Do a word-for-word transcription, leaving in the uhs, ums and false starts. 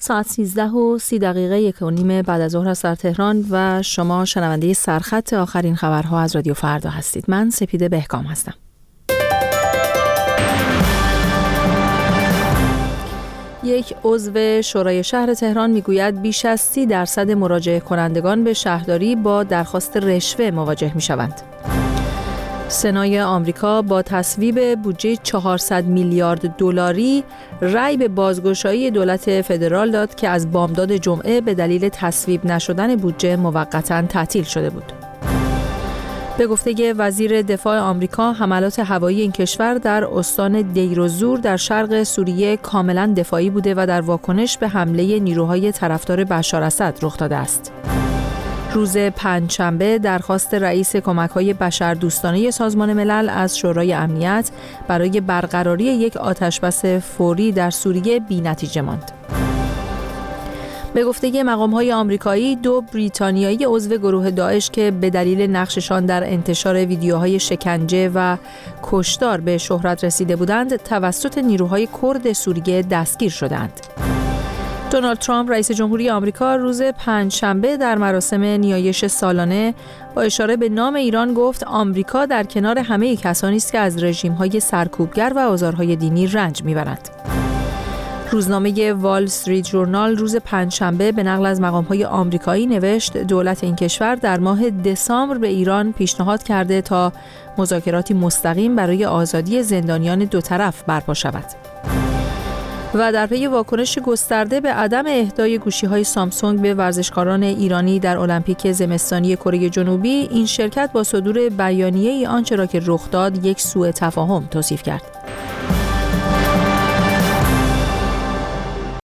ساعت سیزده و سی دقیقه یک و نیم بعد از ظهر است در تهران و شما شنونده سرخط آخرین خبرها از رادیو فردا هستید. من سپیده بهکام هستم. یک عضو شورای شهر تهران میگوید بیش از سی درصد مراجعه کنندگان به شهرداری با درخواست رشوه مواجه میشوند. سنای آمریکا با تصویب بودجه چهارصد میلیارد دلاری رأی به بازگشایی دولت فدرال داد که از بامداد جمعه به دلیل تصویب نشدن بودجه موقتاً تعطیل شده بود. به گفته وزیر دفاع آمریکا، حملات هوایی این کشور در استان دیر الزور در شرق سوریه کاملاً دفاعی بوده و در واکنش به حمله نیروهای طرفدار بشار اسد رخ داده است. روز پنجشنبه درخواست رئیس کمک‌های بشردوستانه سازمان ملل از شورای امنیت برای برقراری یک آتشبس فوری در سوریه بی‌نتیجه ماند. به گفته مقام‌های آمریکایی، دو بریتانیایی عضو گروه داعش که به دلیل نقششان در انتشار ویدیوهای شکنجه و کشتار به شهرت رسیده بودند، توسط نیروهای کرد سوریه دستگیر شدند. دونالد ترامپ رئیس جمهوری آمریکا روز پنجشنبه در مراسم نیایش سالانه با اشاره به نام ایران گفت آمریکا در کنار همه کسانی است که از رژیم‌های سرکوبگر و آزارهای دینی رنج می‌برند. روزنامه وال استریت ژورنال روز پنجشنبه به نقل از مقام‌های آمریکایی نوشت دولت این کشور در ماه دسامبر به ایران پیشنهاد کرده تا مذاکراتی مستقیم برای آزادی زندانیان دو طرف برپا شود. و در پی واکنش گسترده به عدم اهدای گوشی‌های سامسونگ به ورزشکاران ایرانی در المپیک زمستانی کره جنوبی، این شرکت با صدور بیانیه‌ای آنچه را که رخ داد یک سوء تفاهم توصیف کرد.